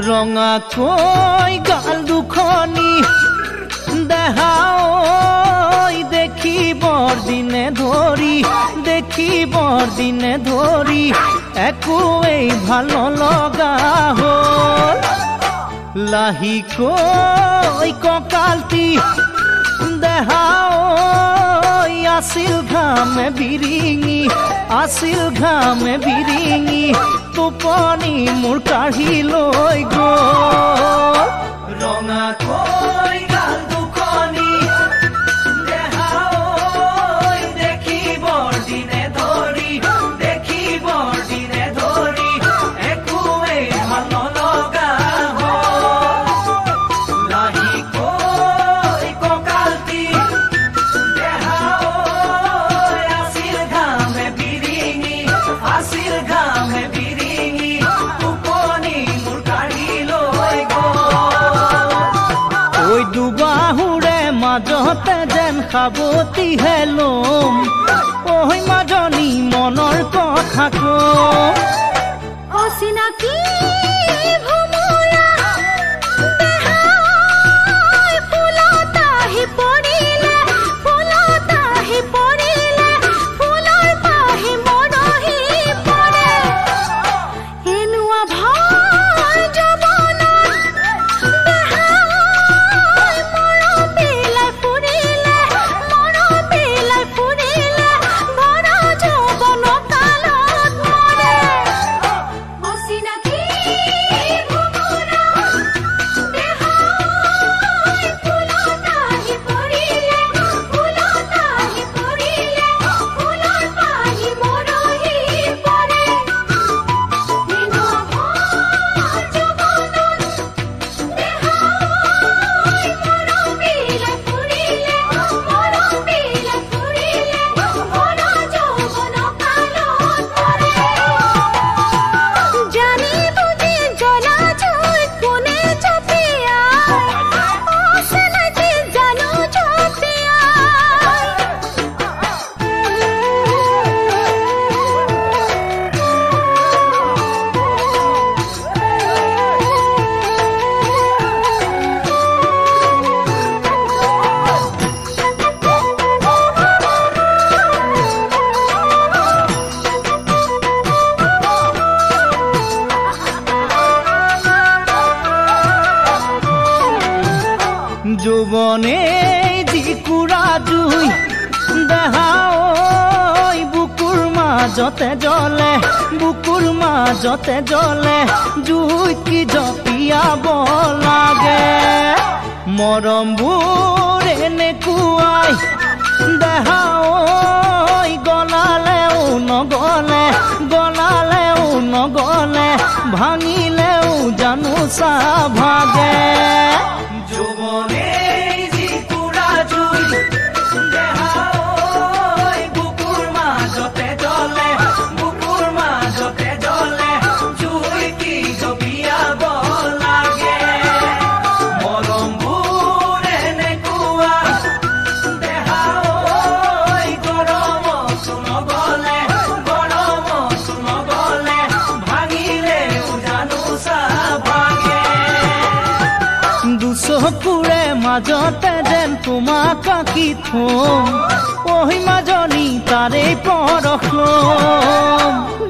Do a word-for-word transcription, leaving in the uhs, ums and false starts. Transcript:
ৰঙাকৈ গাল দুখনি দেহাই দেখি বৰ দিনে ধৰি দেখি বৰ দিনে ধৰি একোৱেই ভাল লগা হ'ল লাহিকৈ কঁকালটি দেহাই আছিল ঘামে বিৰিঙি আছিল ঘামে বিৰিঙি টোপনি মোৰ কাঢ়ি লৈ গ'ল ৰঙাকৈ গাল দুখনি দেহাই দেখি বৰ দিনে ধৰি দেখি বৰ দিনে ধৰি একোৱেই ভাল লগা হ'ল লাহিকৈ কঁকালটি দেহাই আছিল ঘামে বিৰিঙি আছিল ঘামে বিৰিঙি টোপনি মোৰ কাঢ়ি লৈ গ'ল ঐ দুবাহুৰে মাজতে যেন সাৱটিহে লম ঐ মাজনী মনৰ কথা কম অচিনাকি ভুমুৰা দেহাই ফুলত আহি পৰিলে ফুলত আহি পৰিলে ফুলৰ পাহি মৰহি পৰে এনেকুৱা ভৰ যৌৱনত দেহাই মৰম পেলাই ফুৰিলে মৰম পেলাই ফুৰিলে ভৰা যৌৱন কালত মৰে অচিনাকি ভুমুৰা দেহাই ফুলত আহি পৰিলে ফুলত আহি পৰিলে ফুলৰ পাহি মৰহি পৰে এনেকুৱা ভৰ যৌৱনত দেহাই মৰম পেলাই ফুৰিলে মৰম পেলাই ফুৰিলে ভৰা যৌৱন কালত মৰে জানি বুজি জ্বলা জুই কোনে জপিয়াই অচিনাকি জানো যৌৱনে যিকুৰা জুই দেহাই বুকুৰ মাজতে জ্বলে বুকুৰ মাজতে জ্বলে জুইত কি জপিয়াব লাগে মৰমবোৰ এনেকুৱাই দেহাই গলালেও নগলে গলালেও নগলে ভাঙিলেও জানো ভাগে যৌৱনে যিকুৰা জুই দেহাই বুকুৰ মাজতে জ্বলে বুকুৰ মাজতে জ্বলে জুই কি জপিয়াব লাগে মৰমবোৰ এনেকুৱা দেহাই গৰমতো নগলে গৰমতো নগলে ভাঙিলেও জানো ভাগে দুচকুৰে মাজতে যেন তোমাক আঁকি থম ঐ মাজনী তাৰে পৰশ লম